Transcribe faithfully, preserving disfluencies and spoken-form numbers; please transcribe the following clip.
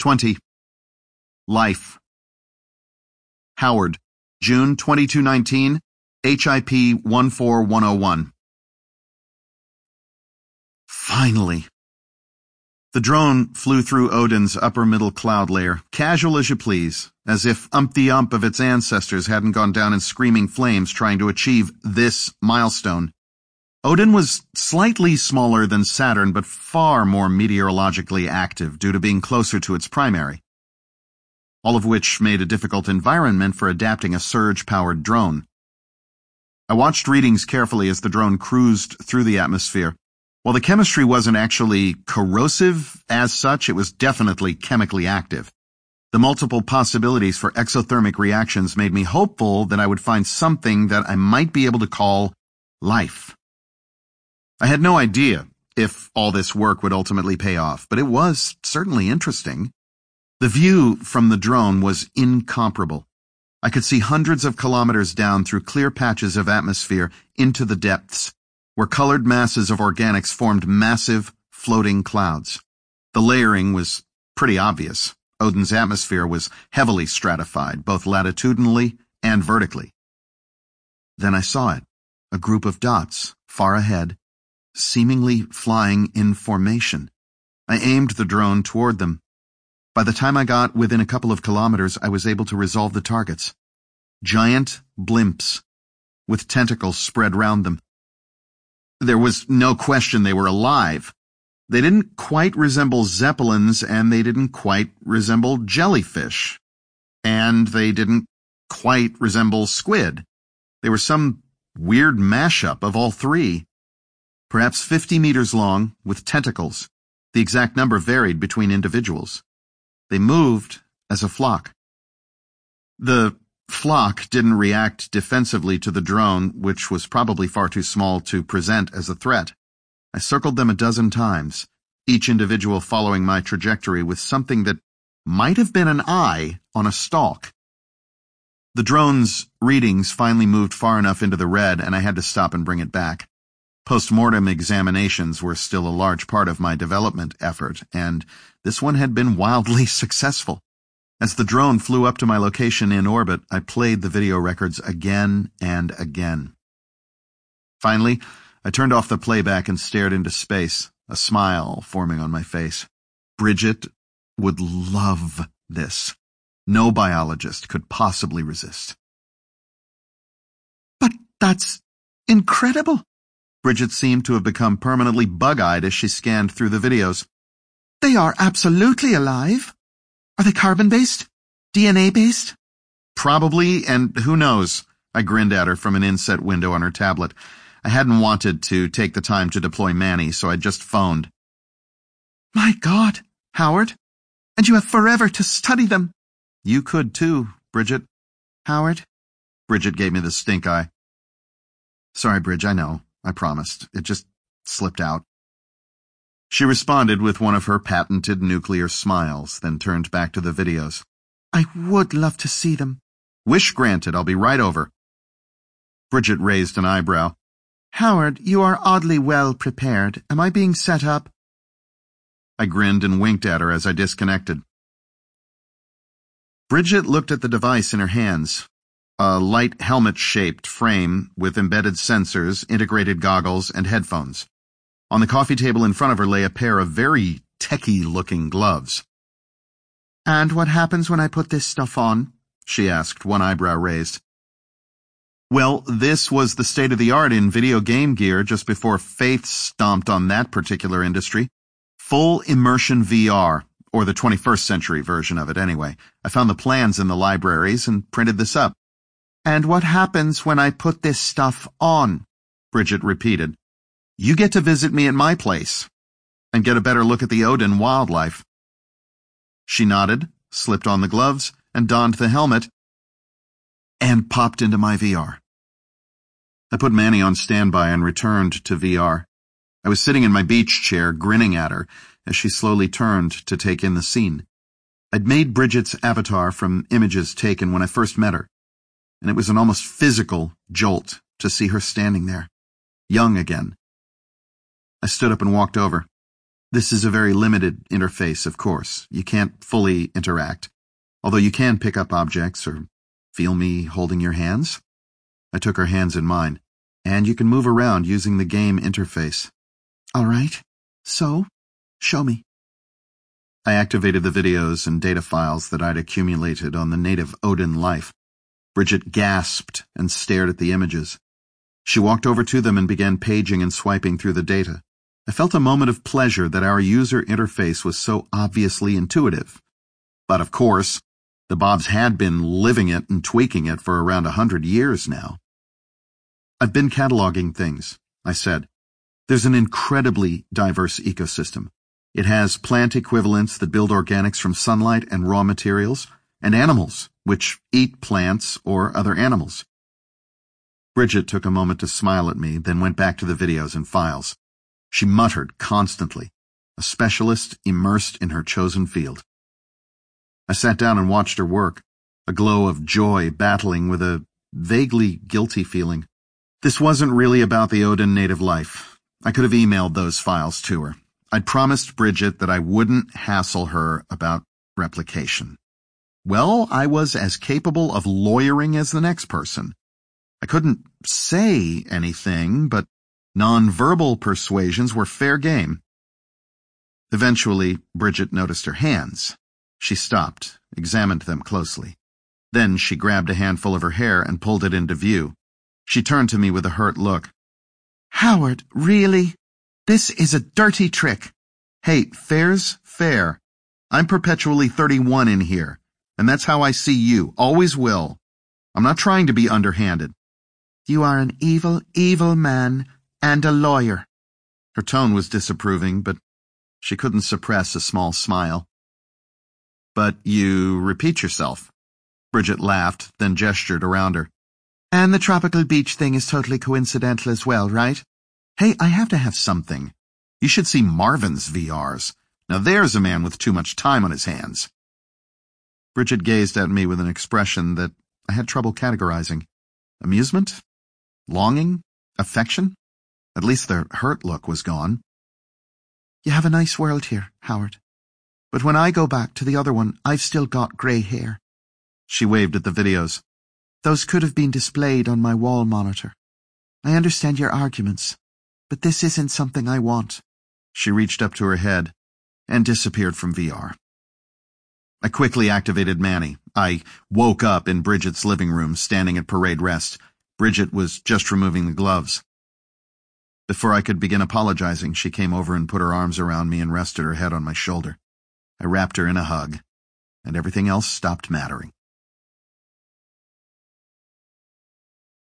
twenty. Life. Howard, June twenty-second nineteen, H I P one four one oh one. Finally. The drone flew through Odin's upper-middle cloud layer, casual as you please, as if umpty-ump of its ancestors hadn't gone down in screaming flames trying to achieve this milestone. Odin was slightly smaller than Saturn, but far more meteorologically active due to being closer to its primary, all of which made a difficult environment for adapting a surge-powered drone. I watched readings carefully as the drone cruised through the atmosphere. While the chemistry wasn't actually corrosive as such, it was definitely chemically active. The multiple possibilities for exothermic reactions made me hopeful that I would find something that I might be able to call life. I had no idea if all this work would ultimately pay off, but it was certainly interesting. The view from the drone was incomparable. I could see hundreds of kilometers down through clear patches of atmosphere into the depths, where colored masses of organics formed massive, floating clouds. The layering was pretty obvious. Odin's atmosphere was heavily stratified, both latitudinally and vertically. Then I saw it, a group of dots, far ahead, seemingly flying in formation. I aimed the drone toward them. By the time I got within a couple of kilometers, I was able to resolve the targets. Giant blimps, with tentacles spread round them. There was no question they were alive. They didn't quite resemble zeppelins, and they didn't quite resemble jellyfish. And they didn't quite resemble squid. They were some weird mashup of all three. Perhaps fifty meters long, with tentacles. The exact number varied between individuals. They moved as a flock. The flock didn't react defensively to the drone, which was probably far too small to present as a threat. I circled them a dozen times, each individual following my trajectory with something that might have been an eye on a stalk. The drone's readings finally moved far enough into the red, and I had to stop and bring it back. Post-mortem examinations were still a large part of my development effort, and this one had been wildly successful. As the drone flew up to my location in orbit, I played the video records again and again. Finally, I turned off the playback and stared into space, a smile forming on my face. Bridget would love this. No biologist could possibly resist. But that's incredible! Bridget seemed to have become permanently bug-eyed as she scanned through the videos. They are absolutely alive. Are they carbon-based? D N A-based? Probably, and who knows? I grinned at her from an inset window on her tablet. I hadn't wanted to take the time to deploy Manny, so I just phoned. My God, Howard. And you have forever to study them. You could too, Bridget. Howard? Bridget gave me the stink eye. Sorry, Bridge, I know. I promised. It just slipped out. She responded with one of her patented nuclear smiles, then turned back to the videos. I would love to see them. Wish granted, I'll be right over. Bridget raised an eyebrow. Howard, you are oddly well prepared. Am I being set up? I grinned and winked at her as I disconnected. Bridget looked at the device in her hands. A light helmet-shaped frame with embedded sensors, integrated goggles, and headphones. On the coffee table in front of her lay a pair of very techy-looking gloves. And what happens when I put this stuff on? She asked, one eyebrow raised. Well, this was the state-of-the-art in video game gear just before Faith stomped on that particular industry. Full immersion V R, or the twenty-first century version of it anyway. I found the plans in the libraries and printed this up. And what happens when I put this stuff on? Bridget repeated. You get to visit me at my place and get a better look at the Odin wildlife. She nodded, slipped on the gloves, and donned the helmet, and popped into my V R. I put Manny on standby and returned to V R. I was sitting in my beach chair, grinning at her, as she slowly turned to take in the scene. I'd made Bridget's avatar from images taken when I first met her, and it was an almost physical jolt to see her standing there, young again. I stood up and walked over. This is a very limited interface, of course. You can't fully interact, although you can pick up objects or feel me holding your hands. I took her hands in mine, and you can move around using the game interface. All right. So, show me. I activated the videos and data files that I'd accumulated on the native Odin life. Bridget gasped and stared at the images. She walked over to them and began paging and swiping through the data. I felt a moment of pleasure that our user interface was so obviously intuitive. But of course, the Bobs had been living it and tweaking it for around a hundred years now. I've been cataloging things, I said. There's an incredibly diverse ecosystem. It has plant equivalents that build organics from sunlight and raw materials, and animals, which eat plants or other animals. Bridget took a moment to smile at me, then went back to the videos and files. She muttered constantly, a specialist immersed in her chosen field. I sat down and watched her work, a glow of joy battling with a vaguely guilty feeling. This wasn't really about the Odin native life. I could have emailed those files to her. I'd promised Bridget that I wouldn't hassle her about replication. Well, I was as capable of lawyering as the next person. I couldn't say anything, but non-verbal persuasions were fair game. Eventually, Bridget noticed her hands. She stopped, examined them closely. Then she grabbed a handful of her hair and pulled it into view. She turned to me with a hurt look. Howard, really? This is a dirty trick. Hey, fair's fair. I'm perpetually thirty-one in here, and that's how I see you, always will. I'm not trying to be underhanded. You are an evil, evil man and a lawyer. Her tone was disapproving, but she couldn't suppress a small smile. But you repeat yourself. Bridget laughed, then gestured around her. And the tropical beach thing is totally coincidental as well, right? Hey, I have to have something. You should see Marvin's V Rs. Now there's a man with too much time on his hands. Bridget gazed at me with an expression that I had trouble categorizing. Amusement? Longing? Affection? At least the hurt look was gone. You have a nice world here, Howard. But when I go back to the other one, I've still got grey hair. She waved at the videos. Those could have been displayed on my wall monitor. I understand your arguments, but this isn't something I want. She reached up to her head and disappeared from V R. I quickly activated Manny. I woke up in Bridget's living room, standing at parade rest. Bridget was just removing the gloves. Before I could begin apologizing, she came over and put her arms around me and rested her head on my shoulder. I wrapped her in a hug, and everything else stopped mattering.